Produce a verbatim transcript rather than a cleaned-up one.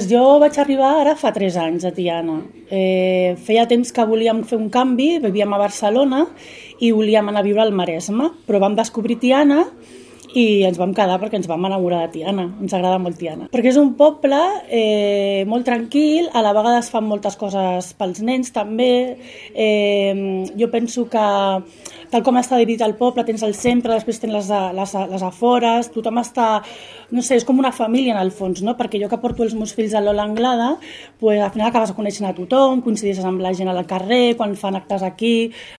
jo vaig arribar ara fa tres anys a Tiana. Eh, feia temps que volíem fer un canvi, vivíem a Barcelona i volíem anar a viure al Maresme, però vam descobrir Tiana i ens vam quedar perquè ens vam enamorar de Tiana, ens agrada molt Tiana. Perquè és un poble eh, molt tranquil, a la vegada es fan moltes coses pels nens també. Eh, jo penso que tal com està dividit el poble, tens el centre, després tens les, les, les afores, tothom està, no sé, és com una família en el fons, no? Perquè jo que porto els meus fills a l'Ola Anglada, pues, al final acabes coneixent a tothom, coincideixes amb la gent al carrer, quan fan actes aquí.